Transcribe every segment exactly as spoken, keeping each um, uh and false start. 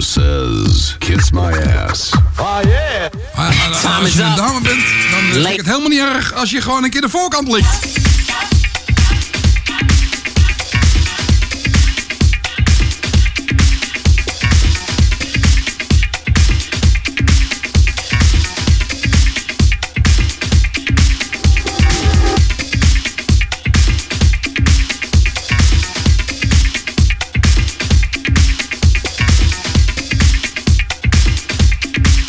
says, kiss my ass. Oh yeah. Uh, als je een dame bent, dan uh, vind ik het helemaal niet erg als je gewoon een keer de voorkant ligt.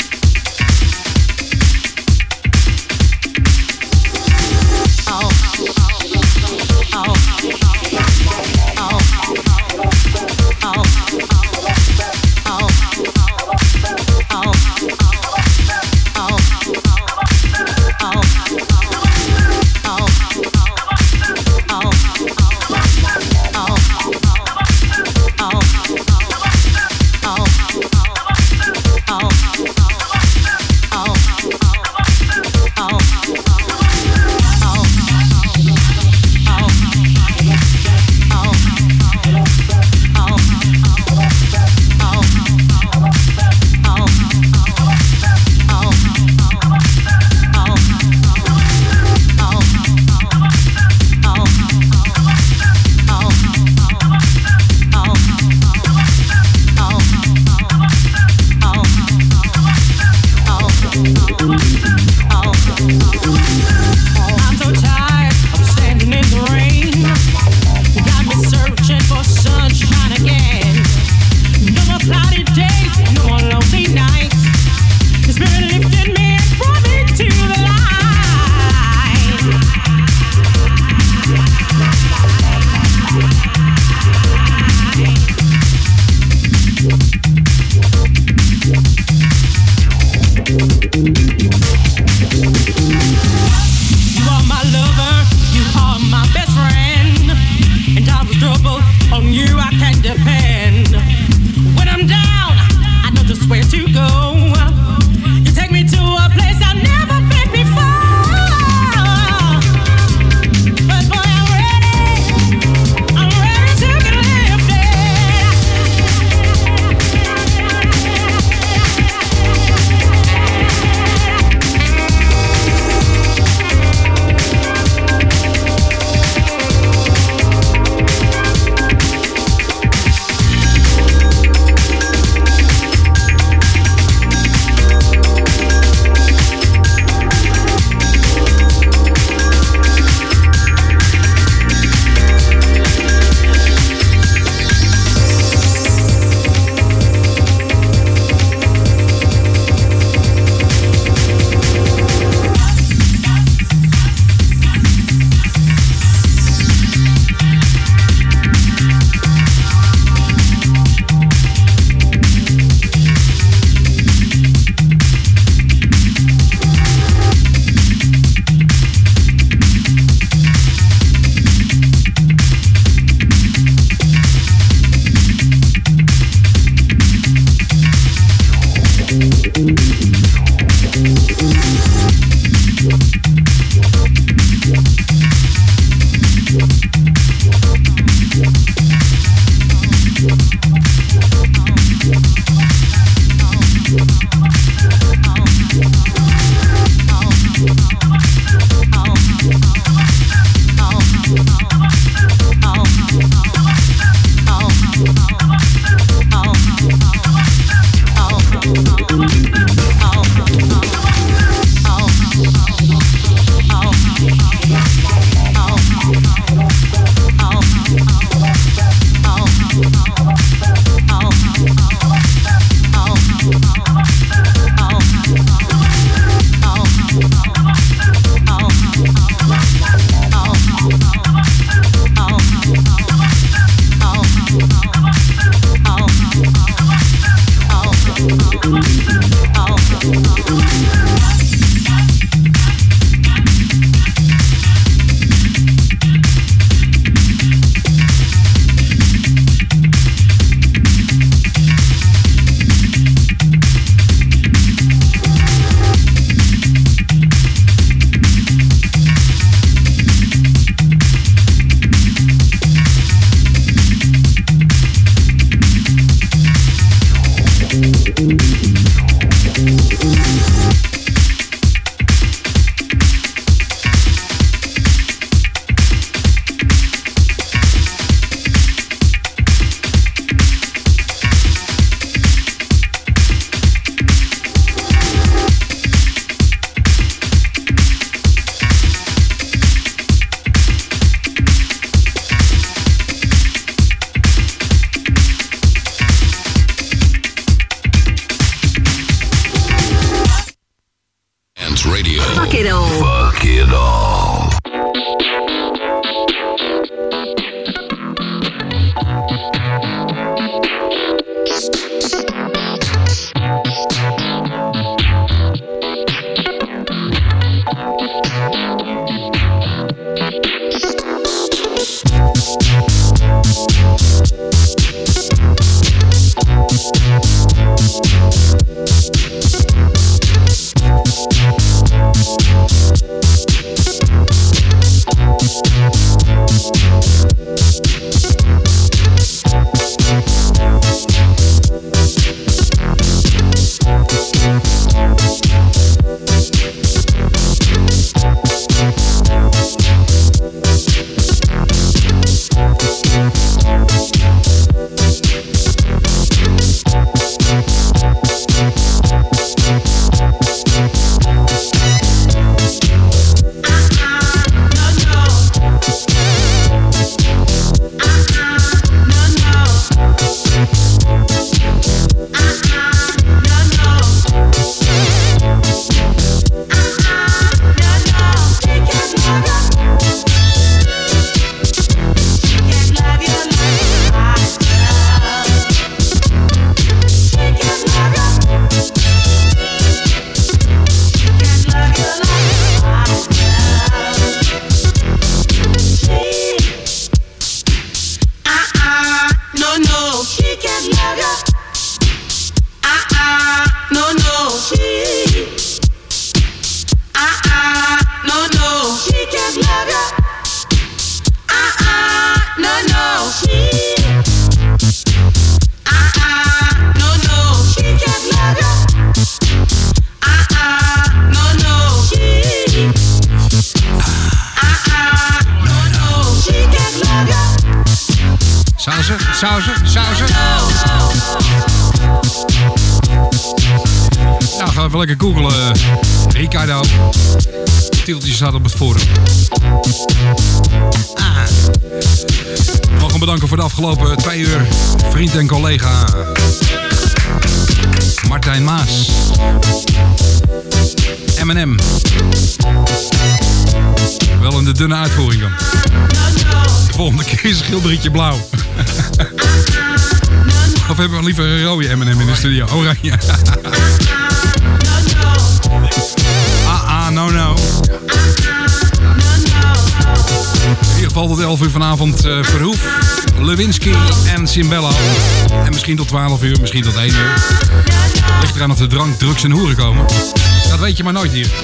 Oh. Fuck it all. Fuck it all. Sausen, sausen, sausen. Nou, gaan we even lekker googlen. Ricardo. Tieltje staat op het forum. Ah. We mogen bedanken voor de afgelopen twee uur. Vriend en collega Martijn Maas. M en M. Wel in de dunne uitvoering dan. De volgende keer is een schilderietje blauw. Of hebben we liever een rode M en M in de studio? Oranje. Ah, ah, no, no. In ieder geval tot elf uur vanavond uh, Verhoef, Lewinsky en Cimbello. En misschien tot twaalf uur, misschien tot één uur. Ligt eraan of de drank, drugs en hoeren komen. Dat weet je maar nooit hier.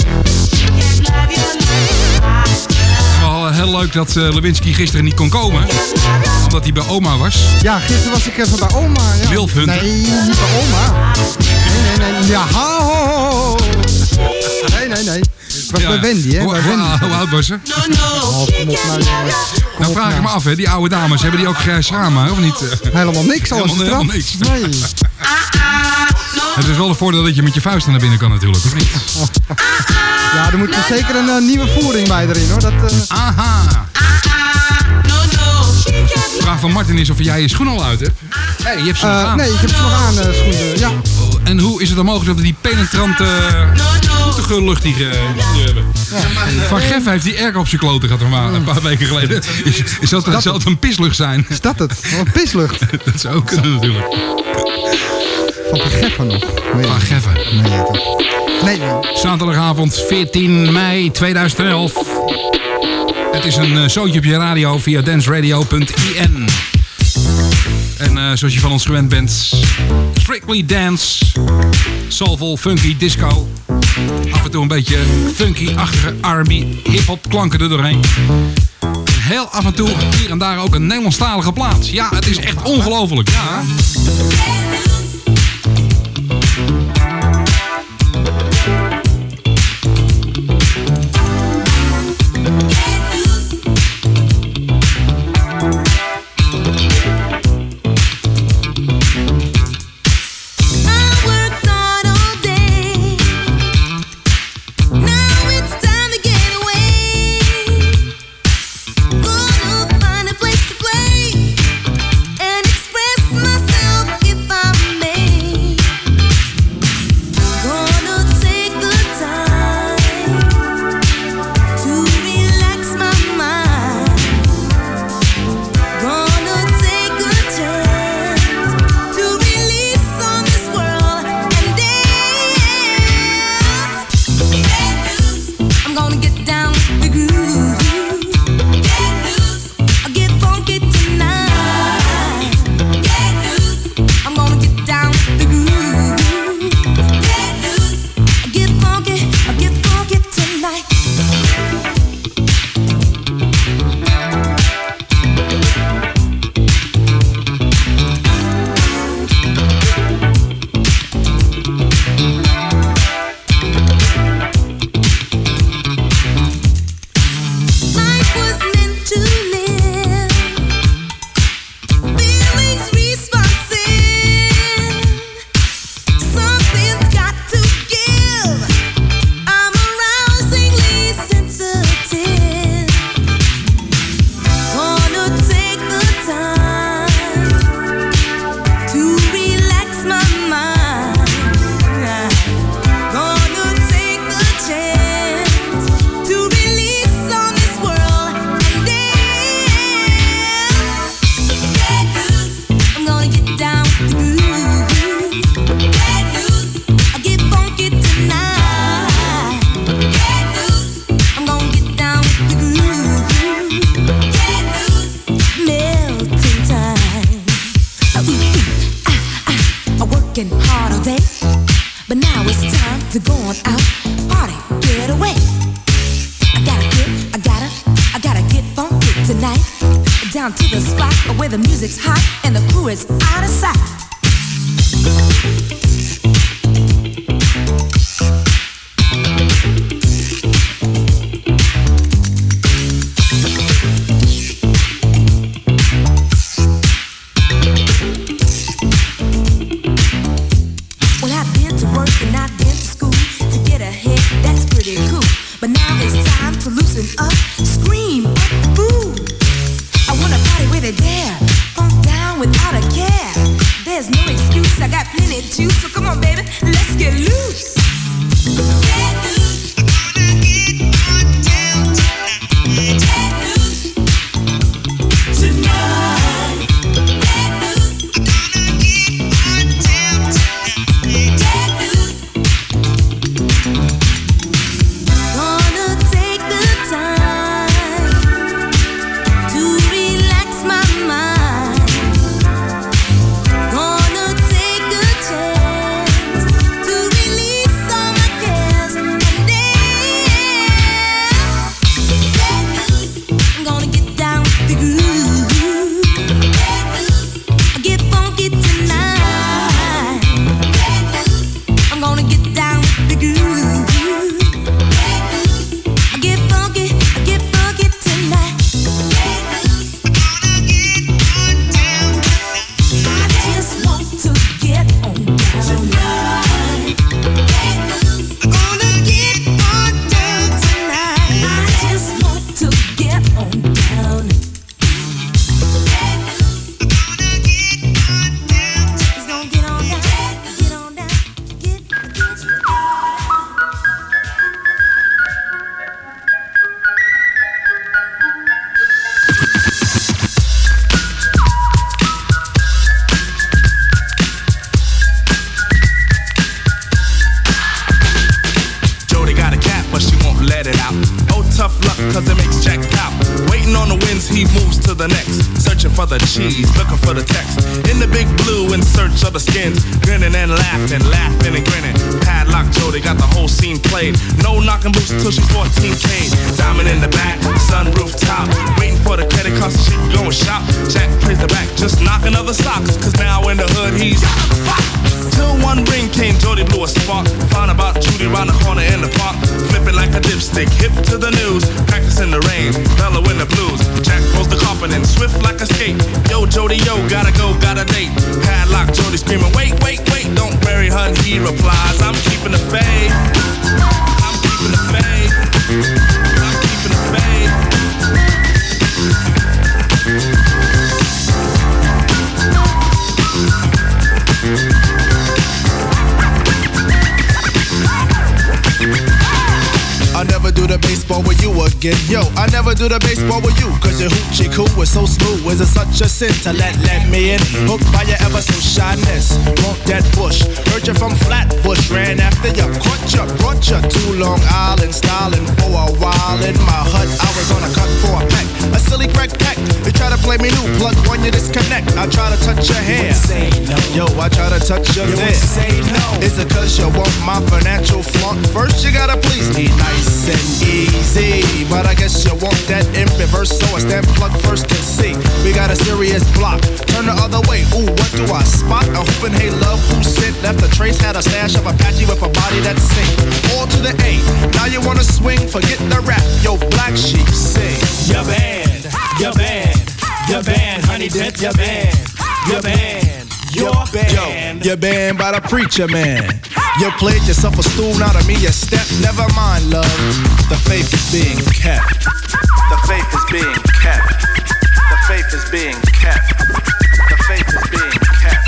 Wel heel leuk dat uh, Lewinsky gisteren niet kon komen. Omdat hij bij oma was. Ja, gisteren was ik even bij oma. Ja. Wilfhunter. Nee, niet bij oma. Nee, nee, nee. Ja, ho, ho, ho. Nee, nee, nee. Ik was Ja. bij Wendy, hè. Hoe, Bij hoe, Wendy. hoe oud was ze? Oh, kom op nou, jongens. Kom Nou op vraag ik nou. me af, hè, die oude dames, hebben die ook grijs haar maar, of niet? Helemaal niks, alles Helemaal- eraf. helemaal niks. Nee. Het is wel een voordeel dat je met je vuisten naar binnen kan natuurlijk, of niet? Ja, er moet er zeker een uh, nieuwe voering bij erin, hoor. Dat, uh... Aha! De vraag van Martin is of jij je schoen al uit hebt. Hé, hey, je hebt ze nog Uh, aan. nee, ik heb ze nog aan, uh, schoenen. Ja. En hoe is het dan mogelijk dat we die penetrante, goedige lucht die, uh, die hebben? Van Geff heeft die erg op zijn kloten gehad een, ma- een paar weken geleden. Is, is dat, dat zou het een pislucht zijn? Is dat het? Wat pislucht. Dat zou ook kunnen natuurlijk. Van de Geffen nog. Nee, Van Geffen. nee, toch. Nee, nee. Zaterdagavond veertien mei tweeduizend elf. Het is een uh, zoontje op je radio via danceradio punt i n. En uh, zoals je van ons gewend bent, strictly dance, soulful, funky, disco. Af en toe een beetje funky-achtige R en B, hip-hop klanken er doorheen. Heel af en toe hier en daar ook een Nederlandstalige plaats. Ja, het is echt ongelooflijk. Ja. Find a place to play and express myself if I'm do the baseball with you again. Yo, I never do the baseball with you, cause your hoochie coo is so smooth. Is it such a sin to let, let me in? Hooked by your ever so shyness. Want that bush? Heard you from Flatbush, ran after you, caught you, brought you to Long Island, styling for a while in my hut. I was on a cut for a pack, a silly crack pack. You try to play me new, plug one, you disconnect. I try to touch your hair. No. Yo, I try to touch your there. No. Is it cause you want my financial flaunt? First you gotta please me nice and easy, but I guess you want that in reverse, so I stand plug first to see. We got a serious block, turn the other way. Ooh, what do I spot? A hoopin' hey love who sent, left a trace, had a stash of Apache with a body that sing. All to the A, now you wanna swing, forget the rap, yo Black Sheep sing. Your band, your band, your band, honey dip, your band, your band, your band. Yo, your band by the preacher man. You played yourself a stool, now to me a step. Never mind love, the faith is being kept. The faith is being kept. The faith is being kept. The faith is being kept.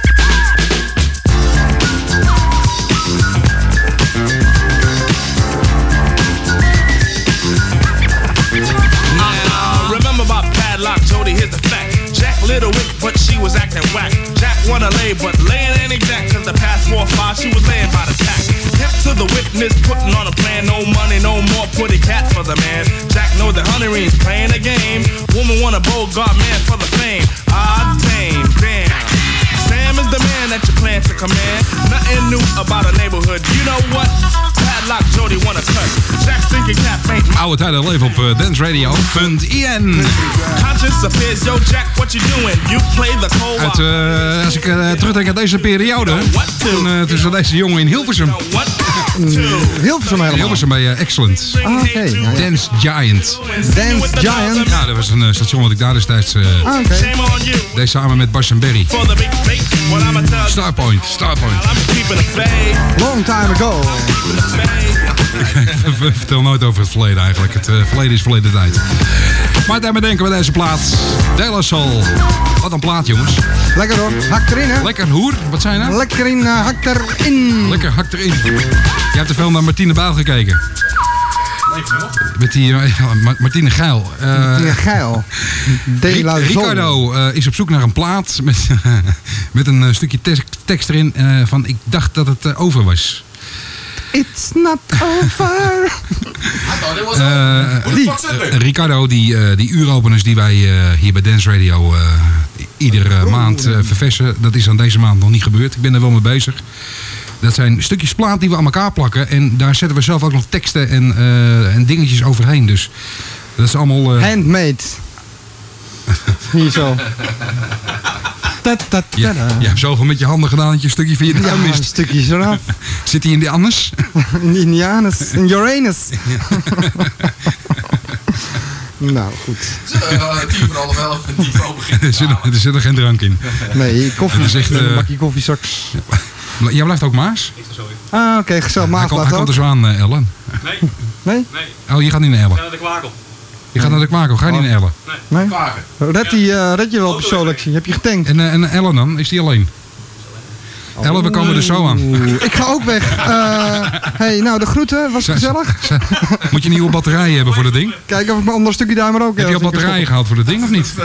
Now, remember about Padlock Jody, here's the fact. Jack Little Wick, but she was acting whack. Jack wanna lay, but laying ain't exact. Cause the past four or five, she was laying by the tack. Hip to the witness, putting on a plan. No money, no more, put a cat for the man. Jack knows that Honey Reen's playing a game. Woman want a Bogart man for the fame. Ah, tame, damn. Sam is the man that you plan to command. Nothing new about a neighborhood. You know what? Padlock Jody wanna cut. Jack's thinking cap ain't Oude tijden leven op uh, dance radio punt i n. Conscious appears, yo Jack, what you doing? You play the cold. Uit, uh, als ik uh, terugdenk aan deze periode, toen, uh, toen zat deze jongen in Hilversum. Hilversum helemaal. Hilversum bij uh, Excellent. Ah, oké. Okay. Ja, ja. Dance Giant. Dance Giant? Ja, dat was een uh, station wat ik daar destijds uh, ah, okay. deed samen met Bas en Berry. Starpoint, Starpoint. Long time ago. Ik vertel nooit over het verleden eigenlijk. Het uh, verleden is verleden tijd. Maar daarmee denken we deze plaat. De La Soul. Wat een plaat, jongens. Lekker hoor. Hak erin, hè? Lekker hoer. Wat zijn nou? Lekker in, uh, hak erin. Lekker, hak erin. Je hebt te veel naar Martine Bijl gekeken. Met die uh, Martine Geil. Uh, Martine Geil. De La Soul. Ricardo uh, is op zoek naar een plaat met, uh, met een uh, stukje te tekst erin uh, van ik dacht dat het uh, over was. It's not over. uh, die, uh, Ricardo, die, uh, die uuropeners die wij uh, hier bij Dance Radio uh, iedere oh, maand uh, verversen, dat is aan deze maand nog niet gebeurd. Ik ben er wel mee bezig. Dat zijn stukjes plaat die we aan elkaar plakken. En daar zetten we zelf ook nog teksten en, uh, en dingetjes overheen. Dus dat is allemaal... Uh... Handmade. Hier zo. Ta, ta, ta, ja, je hebt zoveel met je handen gedaan dat je een stukje via de ja, duim mist. een stukje eraf. Zit hij in de anus? In de Indianus. In Uranus. Nou, goed. Tien voor half elf en die vrouw begint. Er zit, er zit er geen drank in. Nee, koffie. Is echt, uh... een bakje koffie straks. Ja. Jij blijft ook Maas? Ah, oké, okay, gezellig. Maas Hij, blijft hij komt er zo aan, uh, Ellen. Nee. Nee? Nee. Oh, je gaat niet naar Ellen? Ik ga naar de Kwakel. Je gaat naar de Kwakel, ga je niet naar Ellen? Nee. nee? Red, die, uh, red je wel op je selectie? Heb je getankt? En, uh, en Ellen dan? Is die alleen? Oh. Ellen, we komen er zo aan. Ik ga ook weg. Uh, hey, nou, de groeten. Was het gezellig? Z- z- moet je nieuwe batterijen hebben voor dat ding? Kijk of ik mijn andere stukje daar maar ook heb. Heb je al batterijen gehaald voor dat ding of niet?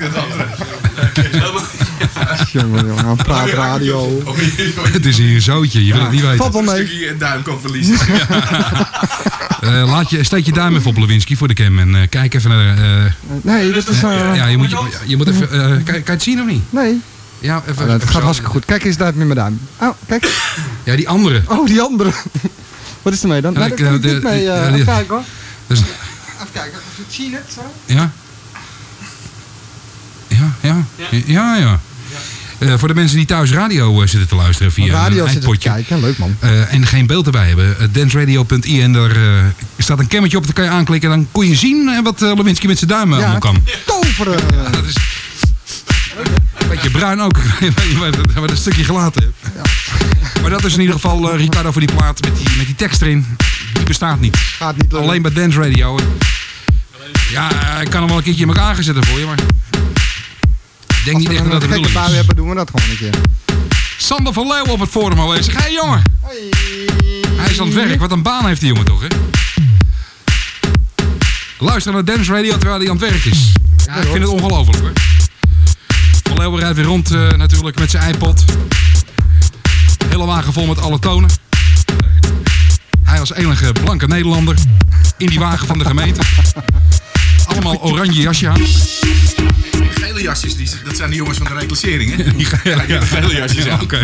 Jongen, jongen, een praatradio. Het is hier een zootje, je wil het niet weten. Valt wel mee. Een stukje een duim kan verliezen. uh, laat je, steek je duim even op, Lewinsky, voor de cam. En uh, kijk even naar... Uh, nee, dat is... Uh, ja, je moet, je, je moet even... Uh, kan, kan je het zien of niet? Nee. Ja, even, oh, dat even gaat zo. hartstikke goed. Kijk eens daar met mijn duim. Oh, kijk. Ja, die andere. Oh, die andere. Wat is er mee dan? Ja, nee, ik, dat uh, kan ik niet mee. Uh, ja, even die, kijken hoor. Dus, even kijken. Zie je het zo? Ja? Ja, ja. Ja, ja. ja. Uh, voor de mensen die thuis radio uh, zitten te luisteren via radio een zitten te iPodje. kijken, leuk man. Uh, en geen beeld erbij hebben. Uh, dance radio punt i n, daar uh, staat een cammetje op, daar kan je aanklikken. Dan kon je zien uh, wat uh, Lewinsky met zijn duimen ja, allemaal kan. Toveren! Ja, dat is een beetje bruin ook, waar een stukje gelaten hebt. Ja. Maar dat is in ieder geval uh, Ricardo voor die plaat met die, met die tekst erin. Die bestaat niet. Gaat niet alleen bij Dance Radio. Ja, ik kan hem wel een keertje in elkaar zetten voor je, maar... Ik denk niet echt dat het de bedoeling is. Als we een gekke bui hebben, doen we dat gewoon een keer. Sander van Leeuwen op het forum aanwezig. Hé hey, jongen! Hey. Hij is aan het werk. Wat een baan heeft die jongen toch, hè? Luister naar Dance Radio terwijl hij aan het werk is. Ja, ik vind het ongelooflijk hoor. Van Leeuwen rijdt weer rond uh, natuurlijk met zijn iPod. Hele wagen vol met alle tonen. Hij als enige blanke Nederlander in die wagen van de gemeente. Allemaal oranje jasje aan. Die gele jasjes, die, dat zijn de jongens van de reclassering, hè? Die gele, ja, gele jasjes aan. Ja, oké.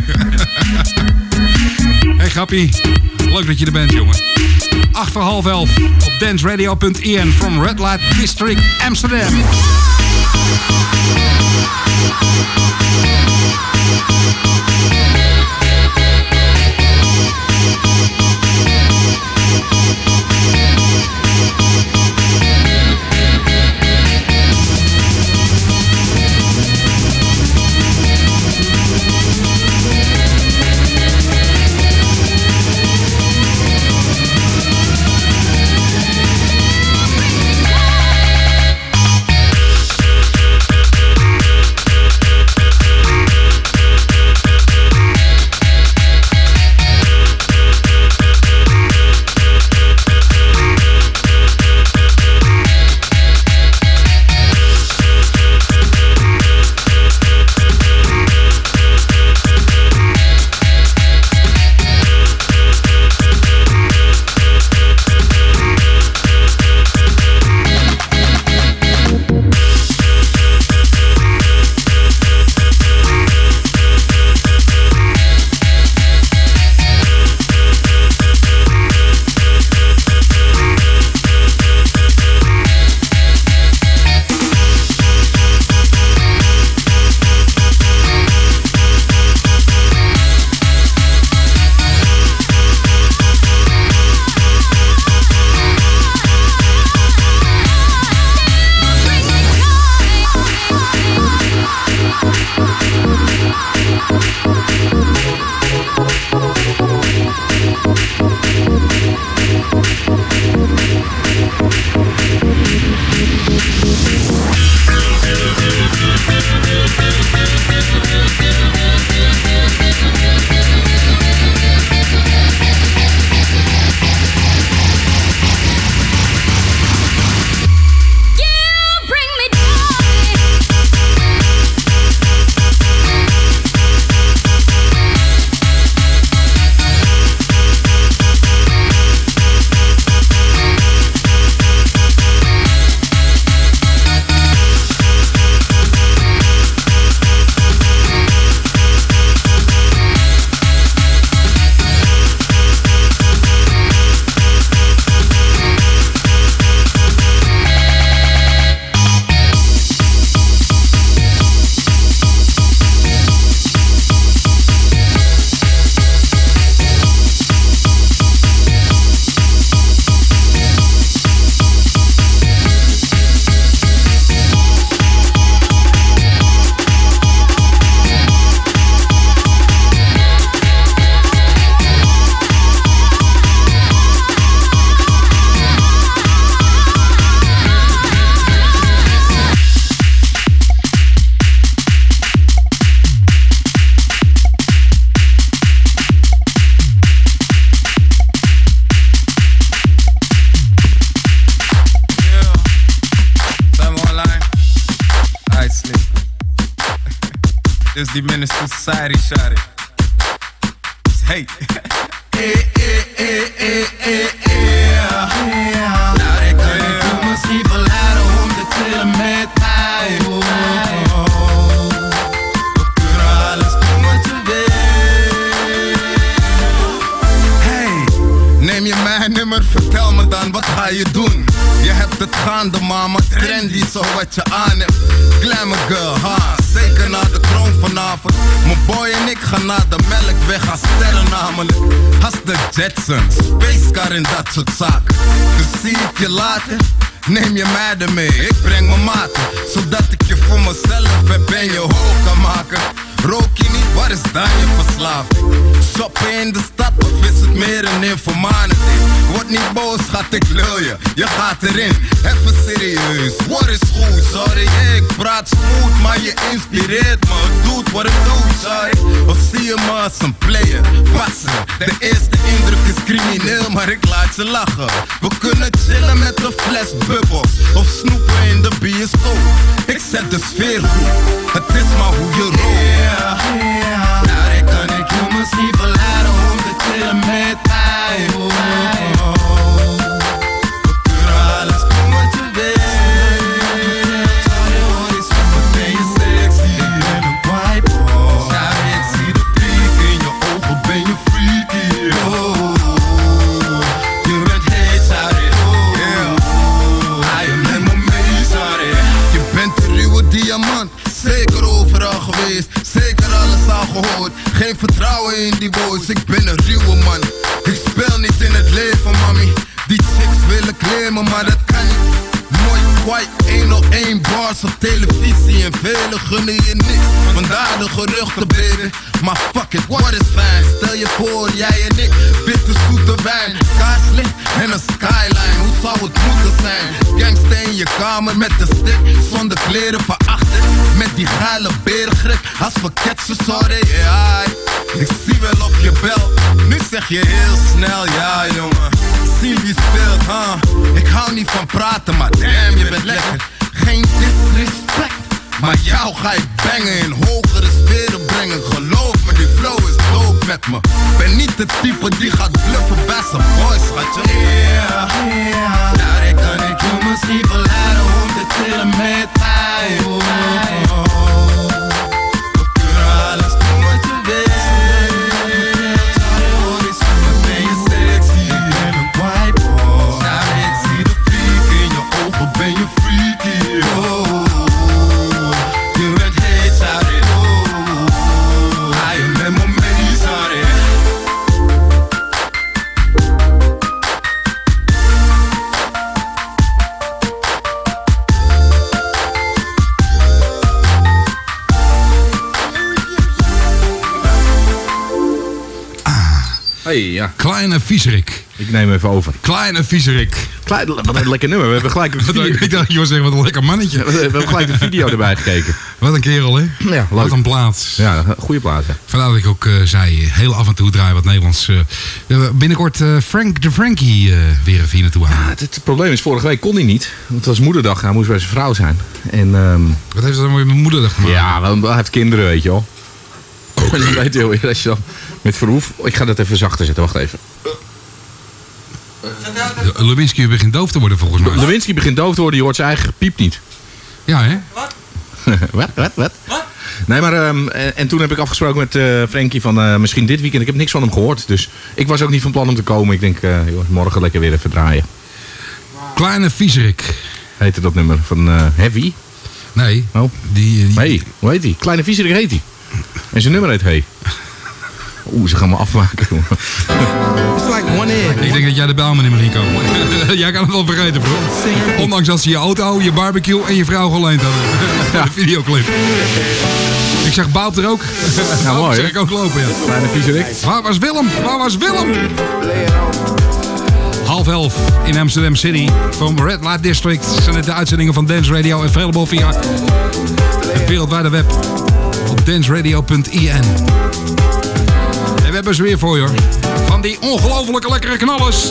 Hey grappie, leuk dat je er bent jongen. acht voor half elf op danceradio punt i n from Red Light District Amsterdam. This is the Minister Society shot it. Hey. Eh, eh, eh, eh, eh, eh. Nou, ik kan je misschien verleiden om te chillen met mij. We kunnen alles doen wat je wil. Hey, neem je mijn nummer, vertel me dan, wat ga je doen? Je hebt het gaande, mama, trendy, zo wat je aan hebt. Glamour girl, ha, zeker na de kroon vanavond. Mijn boy en ik gaan naar de melkweg, gaan sterren namelijk. Als de Jetsons, spacecar en dat soort zaken. Dus zie ik je later, neem je meiden mee. Ik breng mijn maten, zodat ik je voor mezelf heb en je hoog kan maken. Rook je niet, waar is dan je verslaving? Shoppen in de stad of is het meer een informatie? Word niet boos, schat, ik lul je, je gaat erin. Even serieus, wat is goed, sorry. Ik praat smooth, maar je inspireert me. Doe wat ik doe, sorry. Of zie je me als een player, passen. De eerste indruk is crimineel, maar ik laat je lachen. We kunnen chillen met de fles bubbels of snoepen in de bioscoop. Ik zet de sfeer goed, het is maar hoe je rolt. Yeah, yeah. Daar kan ik je misschien verleiden om te chillen met mij. Oh, oh, oh. We kunnen alles doen wat je wil. Zal je horen, wat ben je sexy en een vibe. Oh. Ja, ik zie de freak in je ogen, ben je freaky. Oh. Diamant, zeker overal geweest, zeker alles al gehoord. Geen vertrouwen in die boys, ik ben een ruwe man. Ik speel niet in het leven, mami. Die chicks willen claimen, maar dat kan niet. Nooit quite honderdéén bars op televisie en velen gunnen je niks. Vandaar de geruchten, baby. Maar fuck it, what is fijn? Stel je voor, jij en ik, witte zoete wijn, kaarslicht en een skyline. Hoe zou het moeten zijn? Gangsta in je kamer met de stick, zonder kleren van achter, met die geile berengrip. Als we ketsen, sorry, ja. Ik zie wel op je bel, nu zeg je heel snel, ja jongen. Zien wie speelt, huh? Ik hou niet van praten, maar damn, je bent lekker. Geen disrespect, maar jou ga ik bangen, in hogere sferen brengen. Geloof me, die flow is dope met me. Ben niet de type die gaat bluffen bij zijn boys, schatje. Yeah, yeah. Daar kan ik je misschien verleiden om te chillen met mij. Oh, oh, oh. We kunnen alles doen wat je wil. Zal je horen, wat ben je sexy en een vibe. Oh. Ja, ik zie de freak in je ogen, ben je freaky. Oh. Hey, ja. Kleine Vieserik. Ik neem even over. Kleine Vieserik. Klein, wat een lekker nummer. We hebben gelijk een video. Ik dacht, je was zeggen, wat een lekker mannetje. We hebben gelijk een video erbij gekeken. Wat een kerel, hè? Ja, wat een plaats. Ja, goede plaats. Hè. Vandaar dat ik ook uh, zei, heel af en toe draaien wat Nederlands. Uh, binnenkort uh, Frank de Frankie uh, weer even hier naartoe halen. Ja, het, het probleem is, vorige week kon hij niet. Want het was moederdag. Hij moest bij zijn vrouw zijn. En, um... Wat heeft dat dan met mijn moederdag gemaakt? Ja, want hij heeft kinderen, weet je wel. En dan weet je wel, als je dan met verhoef... Ik ga dat even zachter zetten, wacht even. Lewinsky begint doof te worden volgens mij. Lewinsky begint doof te worden, je hoort zijn eigen gepiep niet. Ja, hè? Wat? wat, wat, wat? Wat? Nee, maar... Um, en, en toen heb ik afgesproken met uh, Frankie van uh, misschien dit weekend. Ik heb niks van hem gehoord, dus ik was ook niet van plan om te komen. Ik denk, uh, joh, morgen lekker weer even draaien. Kleine Vieserik. Heette dat nummer van uh, Heavy? Nee. Oh. Die, die... Nee, hoe heet die? Kleine Vieserik heet die. En zijn nummer heet Hey. Oeh, ze gaan me afmaken. Ik denk dat jij de Bijlman niet meer in komen. Jij kan het wel vergeten, bro. Ondanks dat ze je auto, je barbecue en je vrouw geleend hadden. Ja. De videoclip. Ik zag Bout er ook. Ja, mooi. Zeg ik ook lopen, ja. Kleine Vieserik. Waar was Willem? Waar was Willem? Half elf in Amsterdam City. Van Red Light District zijn het de uitzendingen van Dance Radio. Available via het wereldwijde web op dance radio punt i n. En we hebben ze weer voor je, hoor. Van die ongelofelijke lekkere knallers.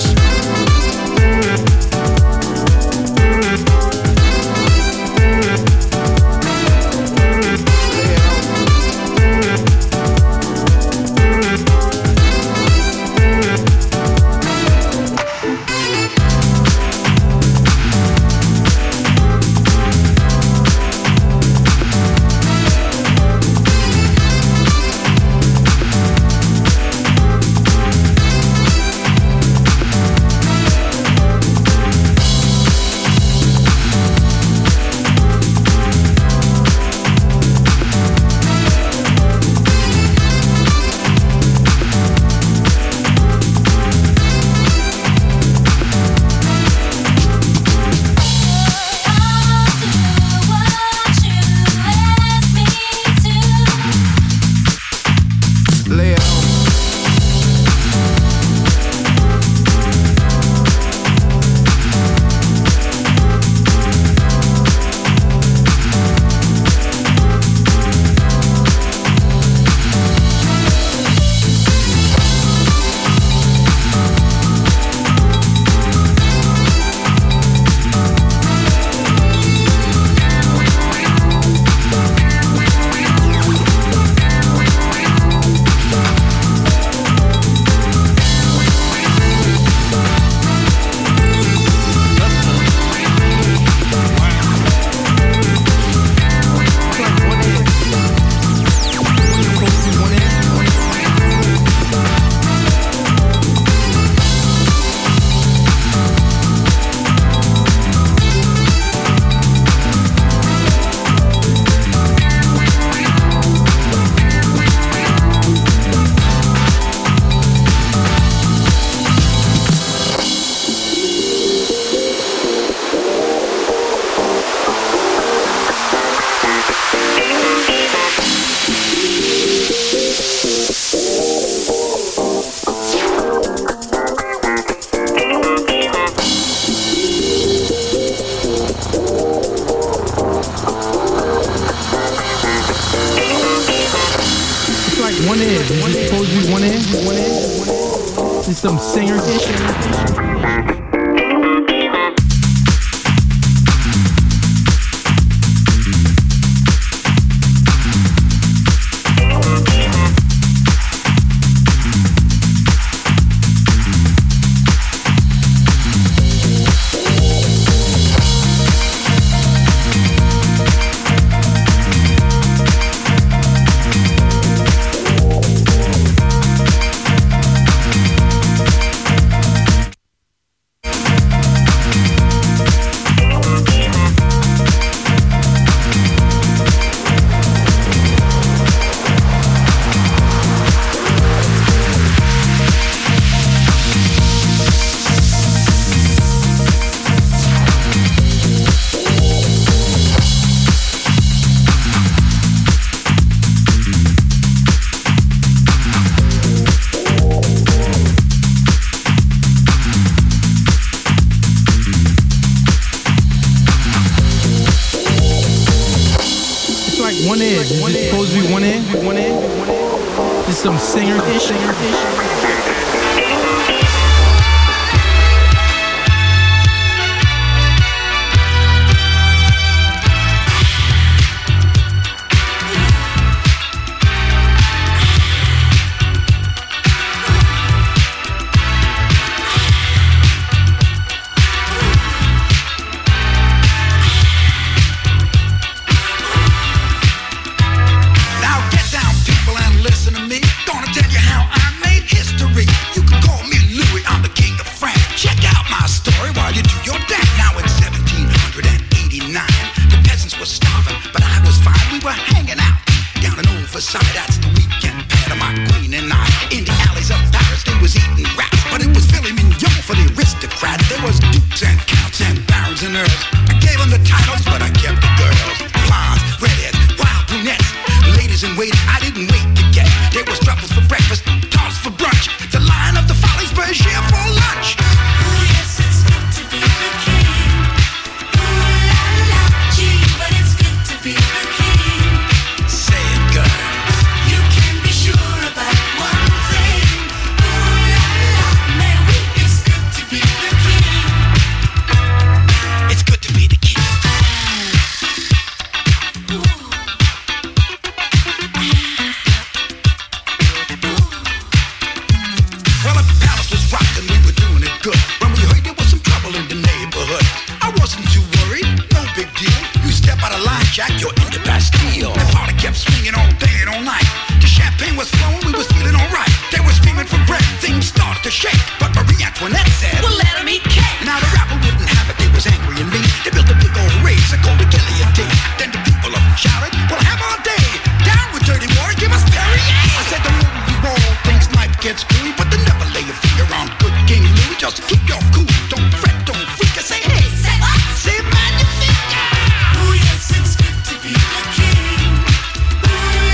some singer dish. Some singer dish, singer dish. Ooh, yes, it's good to be the king. Ooh,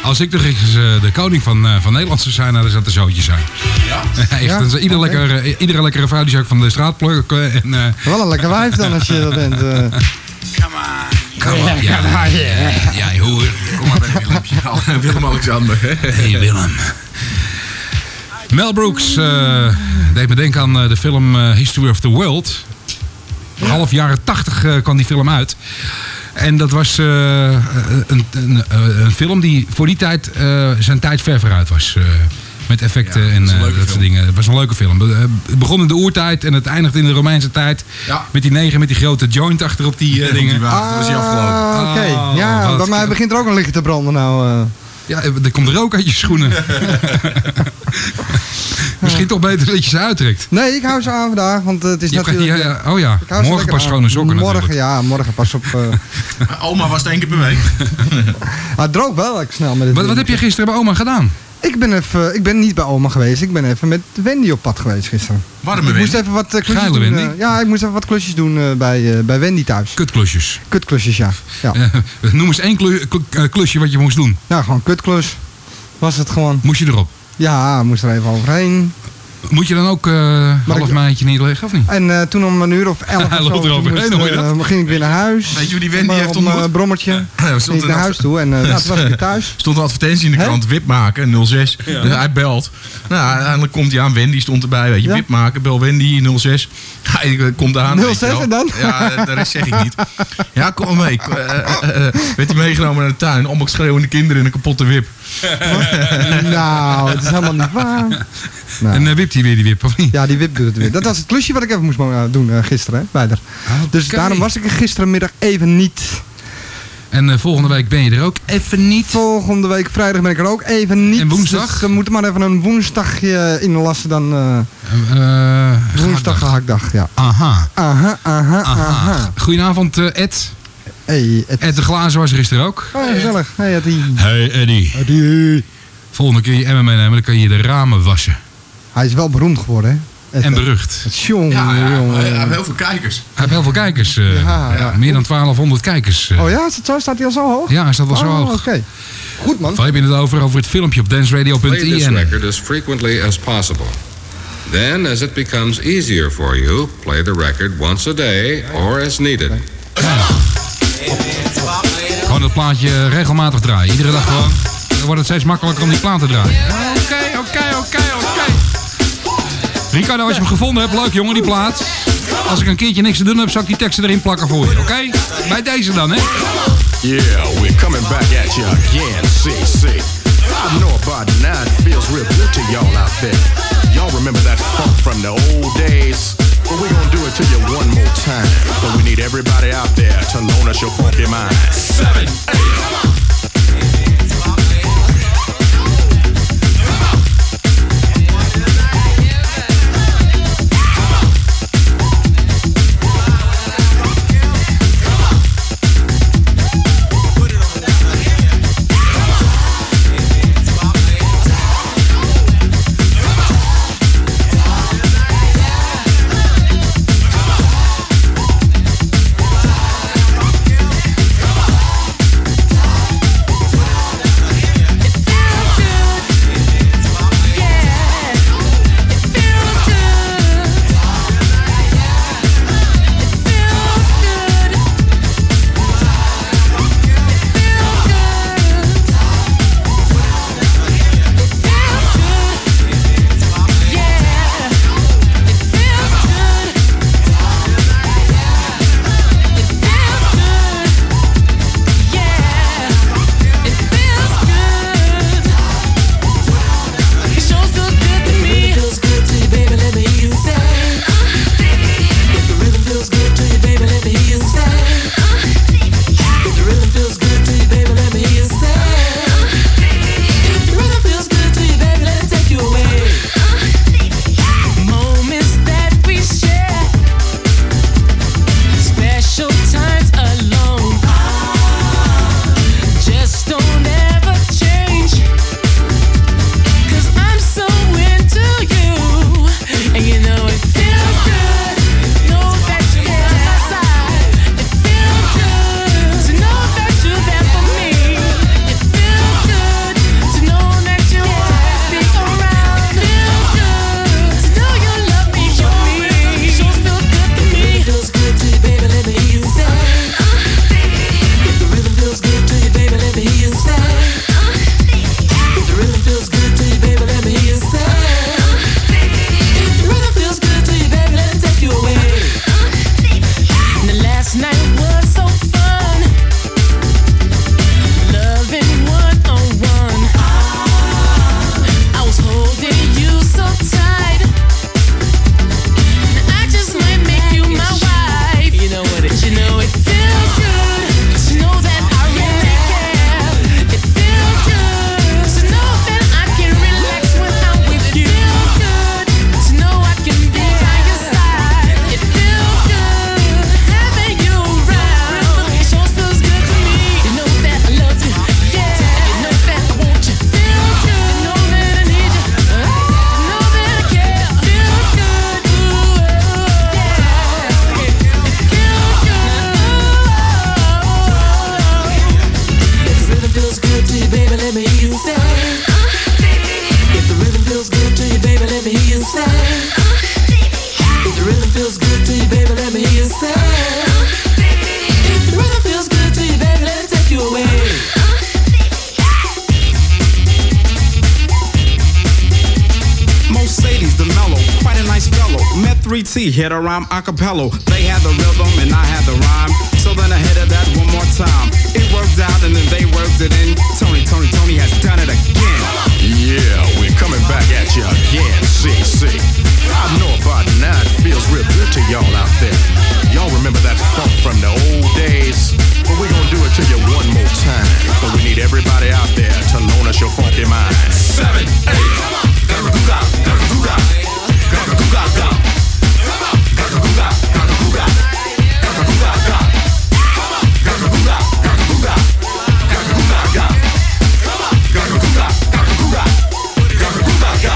Als ik toch eens uh, de koning van, uh, van Nederland zou zijn, dan zou dat een zootje zijn. Ja? Echt, ja? Ieder okay. lekkere, iedere lekkere vrouw die zou ik van de straat plukken. En, uh... Wel een lekker wijf dan als je dat bent. Uh... Come on. Come on. Ja, ja, ja, ja hoor. Kom maar bij Willem. Willem-Alexander. Hey Willem. Mel Brooks uh, deed me denken aan uh, de film uh, History of the World. Half jaren tachtig uh, kwam die film uit. En dat was uh, een, een, een film die voor die tijd uh, zijn tijd ver vooruit was. Uh, met effecten ja, en uh, dat soort dingen. Het was een leuke film. Het begon in de oertijd en het eindigde in de Romeinse tijd. Ja. Met die negen met die grote joint achterop die uh, dingen. Die ah, dat was hij afgelopen. Oké, okay. ja, oh, bij mij begint er ook een lichtje te branden nou. Uh. Ja, er komt rook uit je schoenen. Misschien toch beter dat je ze uittrekt. Nee, ik hou ze aan vandaag, want het is je natuurlijk... Ja, ja, oh ja, morgen pas schone sokken Morgen, natuurlijk. ja, morgen pas op... Uh... Oma was het één keer per week. Het droog wel lekker snel met dit. Wat, wat heb je gisteren bij oma gedaan? Ik ben, even, ik ben niet bij oma geweest, ik ben even met Wendy op pad geweest gisteren. Warme Wendy? Ik moest even wat uh, klusjes Geile doen. Wendy? Uh, ja, ik moest even wat klusjes doen uh, bij, uh, bij Wendy thuis. Kutklusjes? Kutklusjes, ja. ja. Uh, noem eens één klu klusje wat je moest doen. Nou, gewoon kutklus. Was het gewoon. Moest je erop? Ja, moest er even overheen. Moet je dan ook uh, half maandje neerleggen of niet? En uh, toen om een uur of elf Hij loopt eroverheen, hoor je dat? Uh, ging ik weer naar huis. Weet je hoe die Wendy heeft ontmoet? Op een brommertje. Ja, ging ik naar huis toe en uh, nou, toen was ik weer thuis. Stond een advertentie in de krant, He? Wip maken, nul zes. Ja. Dus hij belt. Nou, uiteindelijk komt hij aan, Wendy stond erbij, weet je. Ja? Wip maken, bel Wendy, nul zes. Hij komt aan. nul zes en dan? Ja, de rest zeg ik niet. Ja, kom mee. Uh, uh, uh, werd hij meegenomen naar de tuin. Allemaal schreeuwende kinderen in een kapotte wip. Nou, het is helemaal niet waar. Nou. En uh, wipt hij weer die wip, of niet? Ja, die wip doet het weer. Dat was het klusje wat ik even moest doen uh, gisteren, hè, bij haar. Okay. Dus daarom was ik er gisterenmiddag even niet. En uh, volgende week ben je er ook even niet? Volgende week vrijdag ben ik er ook even niet. En woensdag? Dus we moeten maar even een woensdagje inlassen dan... Uh, uh, woensdag gehaktdag, ja. Aha. Aha, aha, aha. aha. Goedenavond, uh, Ed. Hey, Ed. Ed de Glazen was er gisteren ook. Oh, gezellig. Hey, Eddie. Hey, Eddie. Eddie. Volgende keer je Emma meenemen, dan kan je de ramen wassen. Hij is wel beroemd geworden, hè? Ed, en berucht. Jongen, ja, ja, jongen. hij heeft heel veel kijkers. Hij heeft heel veel kijkers. Uh, ja, ja. Meer dan twaalfhonderd kijkers. Uh. Oh ja, is het zo? Staat hij al zo hoog? Ja, hij staat al oh, zo hoog. Oké. Okay. Goed, man. Waar heb je het over? Over het filmpje op dance radio punt i n. Play this record as frequently as possible. Then, as it becomes easier for you, play the record once a day or as needed. Ja. Gewoon dat plaatje regelmatig draaien. Iedere dag gewoon. Dan wordt het steeds makkelijker om die plaat te draaien. Oké, oké, oké, oké. Ricardo, als je hem gevonden hebt, leuk jongen, die plaat. Als ik een keertje niks te doen heb, zal ik die teksten erin plakken voor je, oké? Okay? Bij deze dan, hè? Yeah, we're coming back at you again, C C. I know about it now, it feels real good to y'all out there. Y'all remember that funk from the old days? Well, we're gonna do it to you one more time. But we need everybody out there to loan us your funky mind. Seven, eight. feels good to you, baby, let me hear you say. If the rhythm feels good to you, baby, let me hear you say. If the rhythm feels good to you, baby, let me hear you say. If the rhythm feels good to you, baby, let it take you away. Mercedes, the mellow, quite a nice fellow. Met three T, hit a rhyme a cappella. They had the rhythm and I had the rhyme. So then I hit it that one more time. It worked out and then they worked it in. Tony, Tony, Tony has done it again. Yeah, we're coming back at you again, C C. I know about now, it feels real good to y'all out there. Y'all remember that funk from the old days? But we're gonna do it to you one more time. But we need everybody out there to loan us your funky mind. Seven, eight, Gagaguga, Gagaguga, Gagaguga, Gagaguga, Gagaguga, Gagaguga, Gagaguga, Gagaguga, Gagaguga, Gagaguga, Gagaguga, Gagaguga, Gagaguga.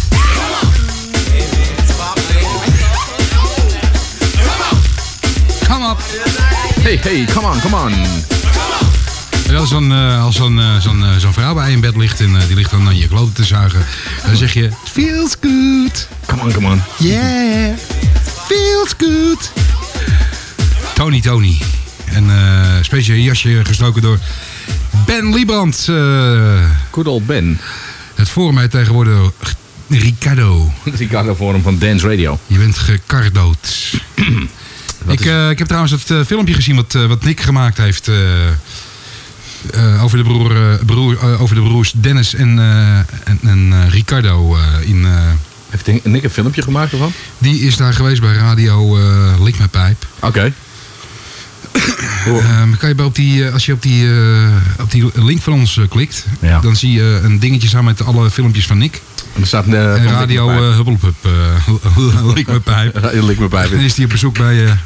Come up. Hey, hey, come on, come on. En als zo'n uh, als zo'n uh, zo'n uh, zo'n vrouw bij je in bed ligt en uh, die ligt dan aan je kloten te zuigen, dan zeg je, it feels good. Come on, come on. Yeah, feels good. Tony, Tony. En uh, speciaal jasje gestoken door Ben Liebrand. Uh, Good old Ben. Het voor mij tegenwoordig Ricardo. Ricardo Forum van Dance Radio. Je bent gecardood. ik, uh, ik heb trouwens het uh, filmpje gezien wat, uh, wat Nick gemaakt heeft. Uh, uh, over, de broer, uh, broer, uh, over de broers Dennis en, uh, en, en uh, Ricardo. Uh, in, uh, heeft Nick een filmpje gemaakt ervan? Die is daar geweest bij Radio uh, Lik Mijn Pijp. Oké. Okay. Uh, kan je bij op die, als je op die, uh, op die link van ons uh, klikt, ja. Dan zie je een dingetje samen met alle filmpjes van Nick. En er staat uh, en Radio uh, Hubblepup. Uh, Lik Mijn Pijp. Lik Mijn Pijp. En is die op bezoek bij... Uh...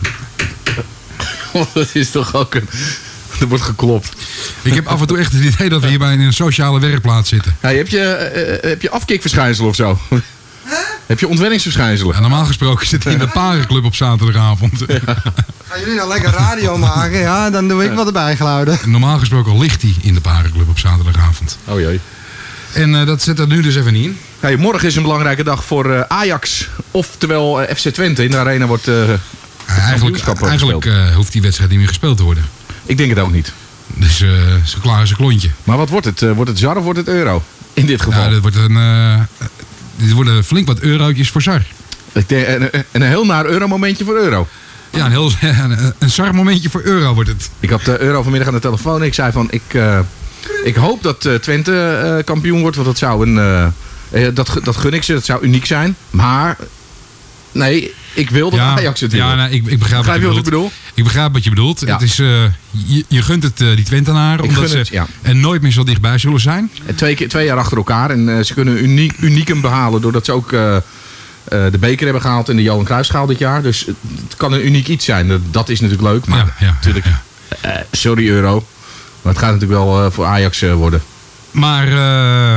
Dat is toch ook een... Er wordt geklopt. Ik heb af en toe echt het idee dat we hierbij in een sociale werkplaats zitten. Hey, heb je, uh, heb je afkikverschijnselen of zo? Huh? Heb je ontwenningsverschijnselen? Ja, normaal gesproken zit hij in de parenclub op zaterdagavond. Ja. Gaan jullie nou lekker radio maken? Ja, dan doe ik ja. wat erbij geluiden. Normaal gesproken ligt hij in de parenclub op zaterdagavond. Oh jee. En uh, dat zit er nu dus even niet in. Hey, morgen is een belangrijke dag voor uh, Ajax. Oftewel uh, F C Twente. In de arena wordt uh, ja, eigenlijk eigenlijk uh, hoeft die wedstrijd niet meer gespeeld te worden. Ik denk het ook niet. Dus uh, ze klaar is een klontje. Maar wat wordt het? Uh, wordt het Zar of wordt het euro? In dit geval. Ja, dit wordt een, uh, dit worden flink wat eurotjes voor Zar. Ik denk, een, een, een heel naar euro momentje voor euro. Ja, een heel een, een Zar momentje voor euro wordt het. Ik had uh, euro vanmiddag aan de telefoon en ik zei van ik, uh, ik hoop dat uh, Twente uh, kampioen wordt. Want dat zou een uh, uh, dat, dat gun ik ze, dat zou uniek zijn. Maar nee, ik wil dat ja, Ajax het wil. Ja, nou, ik, ik begrijp, begrijp wat, je wat ik bedoel. Ik begrijp wat je bedoelt. Ja. Het is, uh, je, je gunt het uh, die Twentenaren, omdat ze het, ja. er nooit meer zo dichtbij zullen zijn. En twee, keer, twee jaar achter elkaar. En uh, ze kunnen uniek, unicum behalen doordat ze ook uh, uh, de beker hebben gehaald en de Johan Cruijffschaal dit jaar. Dus het kan een uniek iets zijn. Dat, dat is natuurlijk leuk. Maar ja, ja, natuurlijk, ja, ja. Uh, sorry euro. Maar het gaat natuurlijk wel uh, voor Ajax uh, worden. Maar... Uh,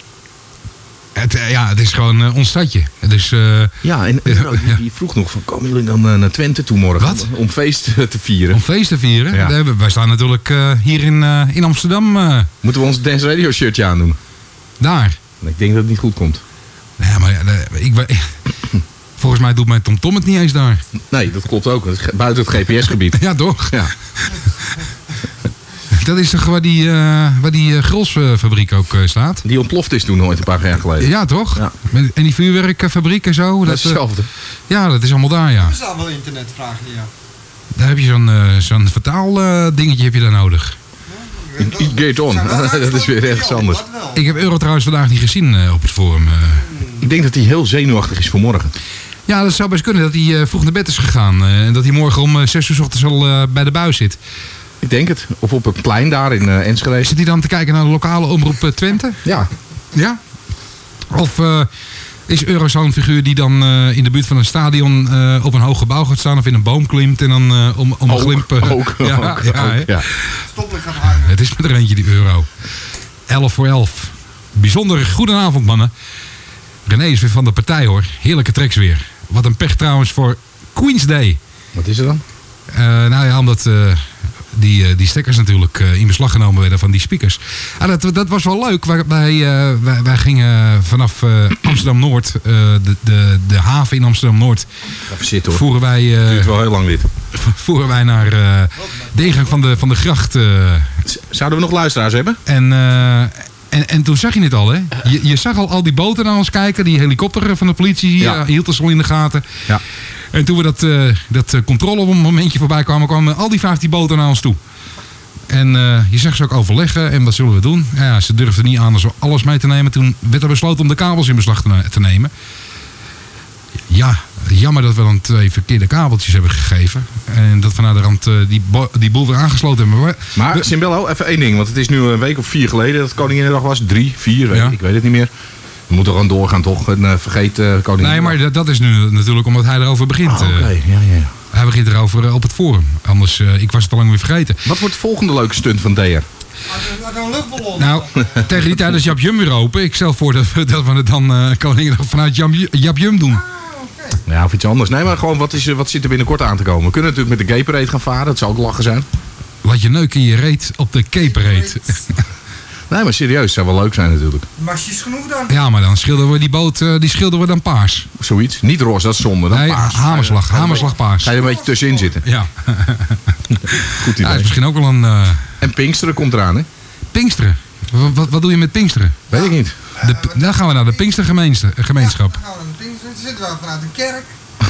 Het, ja, het is gewoon uh, ons stadje. Dus, uh, ja, en uh, die, die vroeg nog van, komen jullie dan uh, naar Twente toe morgen? Wat? Om, om feest uh, te vieren. Om feest te vieren? Ja. Hebben, wij staan natuurlijk uh, hier in, uh, in Amsterdam. Uh, Moeten we ons Dance Radio shirtje aandoen? Daar? Ik denk dat het niet goed komt. Ja, maar uh, ik, ik, volgens mij doet mijn TomTom het niet eens daar. Nee, dat klopt ook. Het is buiten het G P S-gebied. Ja, toch? Ja. Dat is toch waar die, uh, waar die uh, Grolsfabriek ook uh, staat? Die ontploft is toen ooit een paar jaar geleden. Ja, toch? Ja. En die vuurwerkfabriek en zo? Dat is hetzelfde. Ja, dat is allemaal daar, ja. Er staan wel internetvragen, ja. Daar heb je zo'n uh, zo'n vertaal uh, dingetje heb je daar nodig. Ja, Gate on. Dat is weer ergens anders. Ik heb Euro trouwens vandaag niet gezien uh, op het forum. Uh. Ik denk dat hij heel zenuwachtig is voor morgen. Ja, dat zou best kunnen dat hij uh, vroeg naar bed is gegaan. Uh, en dat hij morgen om uh, zes uur 's ochtends al uh, bij de buis zit. Ik denk het. Of op het plein daar in uh, Enschede. Zit hij dan te kijken naar de lokale omroep uh, Twente? Ja. Ja? Of uh, is Euro zo'n figuur die dan uh, in de buurt van een stadion uh, op een hoog gebouw gaat staan of in een boom klimt en dan uh, om, om een glimp... Uh, ook, ja, ook, ja, ook, ja. Stoplicht gaat hangen. Het is met er eentje die Euro. elf voor elf. Bijzonder goedenavond, mannen. René is weer van de partij, hoor. Heerlijke tracks weer. Wat een pech trouwens voor Queen's Day. Wat is er dan? Uh, nou ja, omdat... Uh, die, uh, die stekkers natuurlijk uh, in beslag genomen werden van die speakers. En dat, dat was wel leuk. Wij, wij, uh, wij, wij gingen vanaf uh, Amsterdam-Noord, uh, de, de, de haven in Amsterdam-Noord, zit, hoor. voeren wij... Uh, duurt wel heel lang dit. Voeren wij naar uh, de ingang van de, van de gracht. Uh, Zouden we nog luisteraars hebben? En... Uh, En, en toen zag je het al, hè? Je, je zag al al die boten naar ons kijken. Die helikopter van de politie ja. uh, hield ons al in de gaten. Ja. En toen we dat, uh, dat controlemomentje voorbij kwamen, kwamen al die vijftien boten naar ons toe. En uh, je zag ze ook overleggen. En wat zullen we doen? Ja, ze durfden niet aan alles mee te nemen. Toen werd er besloten om de kabels in beslag te, te nemen. Ja, jammer dat we dan twee verkeerde kabeltjes hebben gegeven. En dat we naar de rand uh, die, die boel weer aangesloten hebben. Maar, maar we... Simbello, even één ding. Want het is nu een week of vier geleden dat Koninginnedag was. Drie, vier, ja. ik weet het niet meer. We moeten gewoon doorgaan, toch? En, uh, vergeet uh, Koninginnedag. Nee, maar dat, dat is nu natuurlijk omdat hij erover begint. Ah, oké, okay. ja, ja, ja. Hij begint erover uh, op het forum. Anders, uh, ik was het al lang weer vergeten. Wat wordt de volgende leuke stunt van D R? Een luchtballon. Nou, tegen die tijd is Jap Jum weer open. Ik stel voor dat we, dat we het dan uh, Koninginnedag vanuit Jap Jum doen. Ja, of iets anders. Nee, maar gewoon, wat, is, wat zit er binnenkort aan te komen? We kunnen natuurlijk met de gay parade gaan varen. Dat zou ook lachen zijn. Laat je neuk in je reet op de gay parade. Nee, maar serieus. Het zou wel leuk zijn natuurlijk. Masjes genoeg dan. Ja, maar dan schilderen we die boot uh, die schilderen we dan paars. Zoiets. Niet roze, dat is zonde. Dan nee, paars. hamerslag. Ga je, hamerslag paars. Ga je er een beetje tussenin zitten. Ja. Goed idee. Ja, is misschien ook wel een... Uh... En Pinksteren komt eraan, hè? Pinksteren? Wat, wat, wat doe je met Pinksteren? Weet ik niet. De, dan gaan we naar de Pinkstergemeenschap. Ja, dan gaan we naar de Pinksteren. Dan zitten we vanuit de kerk.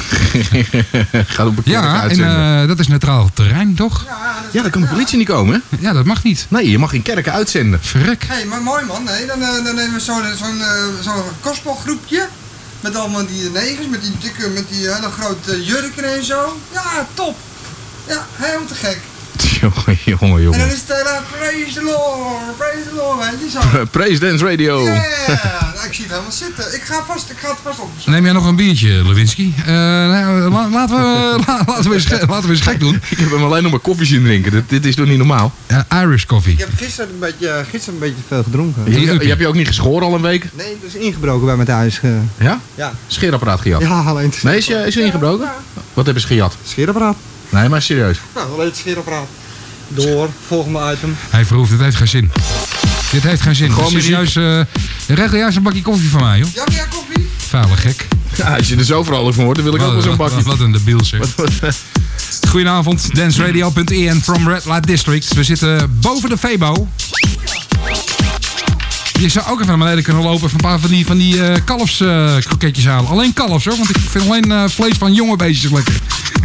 Gaat op een kerk ja, uitzenden. en uh, dat is neutraal terrein, toch? Ja, ja, daar kan de politie niet komen, hè? Ja, dat mag niet. Nee, je mag in kerken uitzenden. Verrek. Hé, hey, maar mooi man. Nee, dan, uh, dan nemen we zo'n zo'n uh, zo'n gospelgroepje. Met allemaal die negers, met die dikke, met die hele grote jurken en zo. Ja, top. Ja, helemaal te gek. Jongen, jongen, jongen. En dan is het hele praise the Lord, praise the Lord, weet je zo. Praise Dance Radio. Ja, yeah, nou, ik zie het helemaal zitten. Ik ga vast, ik ga het vast op. Neem jij nog een biertje, Lewinsky? Uh, nou, la, laten, we, la, laten, we eens, laten we eens gek doen. Ik heb hem alleen nog maar koffie zien drinken. Dit, dit is toch niet normaal? Uh, Irish coffee. Ik heb gisteren een beetje, gisteren een beetje te veel gedronken. Je, je, je hebt je ook niet geschoren al een week? Nee, dat is ingebroken bij mijn thuis. Uh. Ja? Ja. Scheerapparaat gejat? Ja, alleen. Nee, is, is er ingebroken? Ja. Wat hebben ze gejat? Scheerapparaat. Nee, maar serieus. Nou, alleen het scheerapparaat. Door, volgende item. Hij verhoeft, het heeft geen zin. Dit heeft geen zin. Gewoon serieus, uh, regel juist een bakje koffie van mij, joh. Ja, maar ja, koffie. Vuile gek. Ja, als je er zo vrolijk van wordt, dan wil ik wat, ook wel zo'n bakje. Wat, wat een debiel zeg. Goedenavond, dance radio punt i n from Red Light District. We zitten boven de Febo. Je zou ook even naar beneden kunnen lopen, even een paar van die, van die uh, kalfskroketjes uh, halen. Alleen kalfs hoor, want ik vind alleen uh, vlees van jonge beestjes lekker.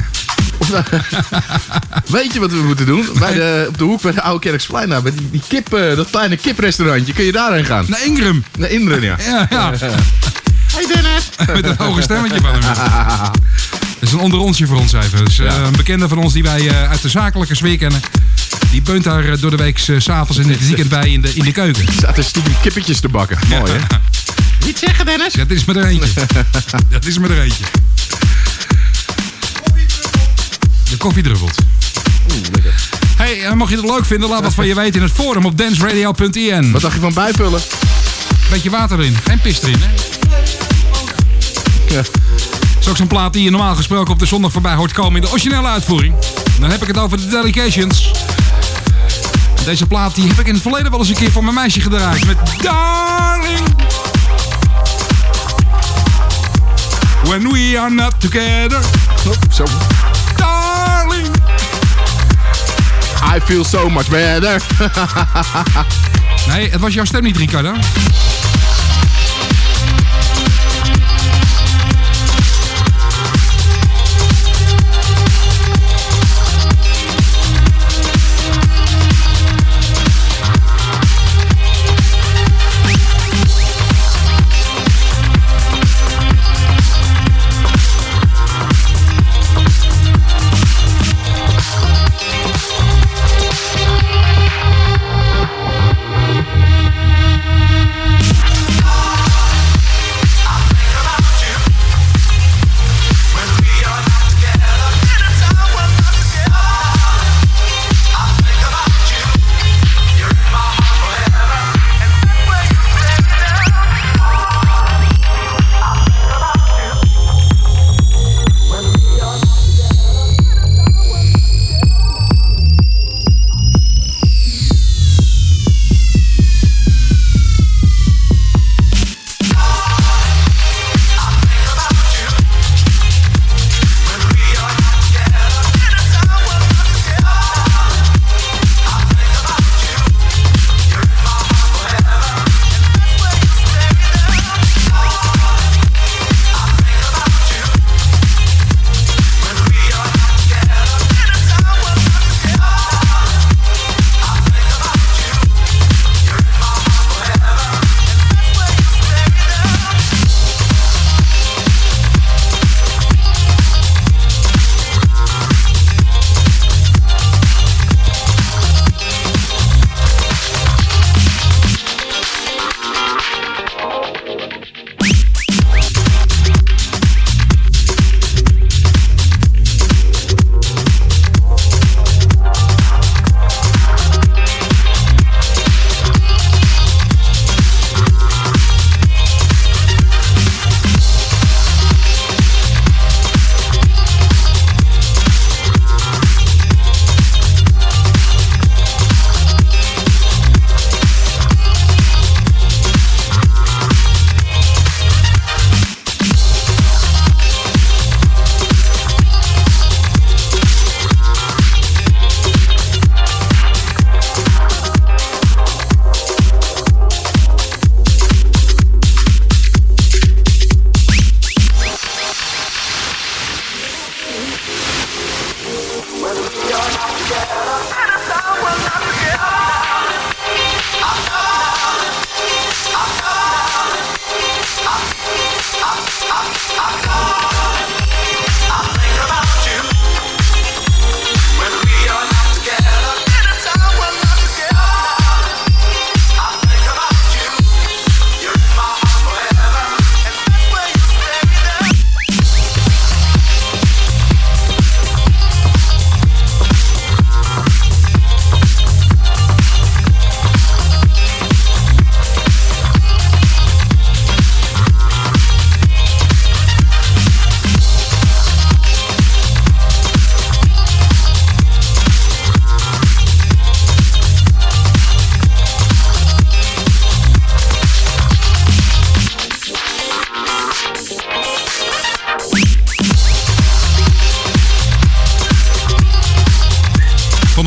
Weet je wat we moeten doen? Bij de, op de hoek bij de Oude Kerksplein, bij die, die kip, uh, dat kleine kiprestaurantje. Kun je daarheen gaan? Naar Ingram. Naar Ingram, ja. Ja, ja. Hey Dennis! Met een hoge stemmetje van hem. Dat is een onderonsje voor ons even. Dus, uh, ja. Een bekende van ons die wij uh, uit de zakelijke sfeer kennen. Die beunt daar uh, door de week uh, 's avonds en het weekend bij in de, in de keuken. Zaten stiekem kippetjes te bakken. Ja. Mooi hè? Niet zeggen Dennis! Dat is me er eentje. Dat is me er eentje. De koffie druppelt. Oeh, lekker. Hey, uh, mocht je het leuk vinden, laat wat van je weten in het forum op dance radio punt i n. Wat dacht je van bijvullen? Beetje water erin, geen pis erin, hè? Ja. Dat is ook zo'n plaat die je normaal gesproken op de zondag voorbij hoort komen in de originele uitvoering. Dan heb ik het over de Delications. Deze plaat die heb ik in het verleden wel eens een keer voor mijn meisje gedraaid. Met Darling. When we are not together. Oh, zo. Darling. I feel so much better. Nee, het was jouw stem niet, Ricardo.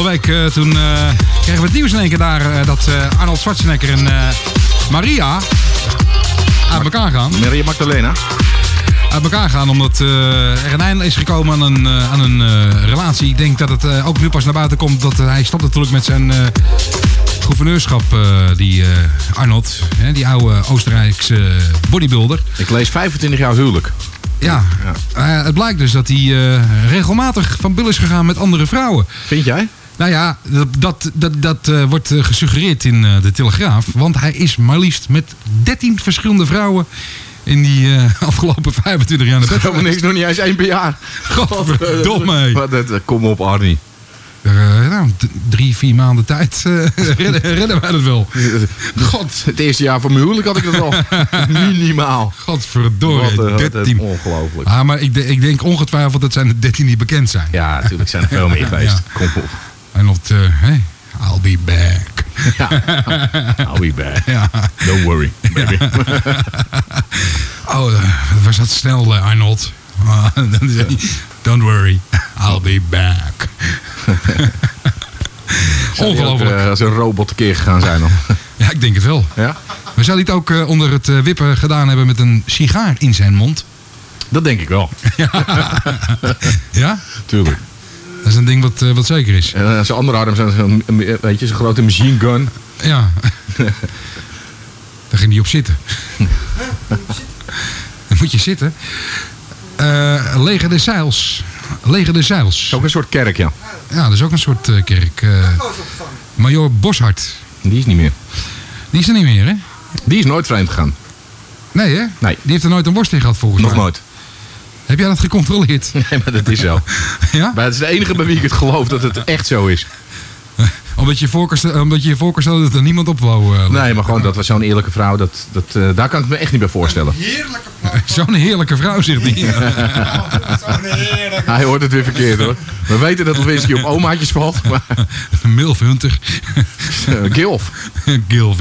van de week, uh, toen uh, kregen we het nieuws in één keer daar... Uh, dat uh, Arnold Schwarzenegger en uh, Maria uit elkaar gaan. Maria Magdalena. Uit elkaar gaan, omdat uh, er een einde is gekomen aan een, uh, aan een uh, relatie. Ik denk dat het uh, ook nu pas naar buiten komt dat uh, hij stopt natuurlijk met zijn... Uh, gouverneurschap, uh, die uh, Arnold, hè, die oude Oostenrijkse bodybuilder. Ik lees vijfentwintig jaar huwelijk. Ja, ja. Uh, het blijkt dus dat hij uh, regelmatig van bil is gegaan met andere vrouwen. Vind jij? Nou ja, dat, dat, dat, dat uh, wordt uh, gesuggereerd in uh, de Telegraaf. Want hij is maar liefst met dertien verschillende vrouwen in die uh, afgelopen vijfentwintig jaar naar bed geweest. Niks, nog niet eens één per jaar. Godverdomme. Kom op, Arnie. Uh, nou, d- drie, vier maanden tijd uh, redden, redden wij dat wel. God. Het eerste jaar van mijn huwelijk had ik dat al. Minimaal. Godverdorie, wat, uh, dertien. Ongelooflijk. Ah, maar ik, de, ik denk ongetwijfeld dat zijn de dertien die bekend zijn. Ja, natuurlijk zijn er veel meer geweest. Ja. Kom op. En op uh, hey, I'll be back. Ja, I'll be back. Ja. Don't worry, baby. Ja. Oh, uh, was dat snel, uh, Arnold. Uh, dan zei hij, don't worry, I'll be back. Ongelooflijk. Ook, uh, als een robot tekeer gegaan zijn dan. Ja, ik denk het wel. Ja? Maar zou hij het ook uh, onder het uh, wippen gedaan hebben met een sigaar in zijn mond? Dat denk ik wel. Ja? Ja? Tuurlijk. Dat is een ding wat, uh, wat zeker is. En uh, zijn andere arm zijn zo'n, weet je, zo'n grote machine gun. Ja. Daar ging hij op zitten. Dan moet je zitten. Uh, Leger des Zeils. Leger des Zeils. Ook een soort kerk, ja. Ja, dat is ook een soort uh, kerk. Uh, Major Boshart. Die is niet meer. Die is er niet meer, hè? Die is nooit vreemd gegaan. Nee, hè? Nee. Die heeft er nooit een worst in gehad, volgens Nog mij. nooit. Heb jij dat gecontroleerd? Nee, maar dat is zo. Ja? Maar het is de enige bij wie ik het geloof dat het echt zo is. Omdat je voorkeur, omdat je je voorkeur stelde dat er niemand op wou. Uh, nee, maar gewoon dat was zo'n eerlijke vrouw. Dat, dat, uh, daar kan ik me echt niet bij voorstellen. Heerlijke Zo'n heerlijke vrouw, zegt hij. Zo'n heerlijke... Hij hoort het weer verkeerd, hoor. We weten dat Lewinsky op omaatjes valt. Maar... Milf Hunter. uh, Gilf. Gilf.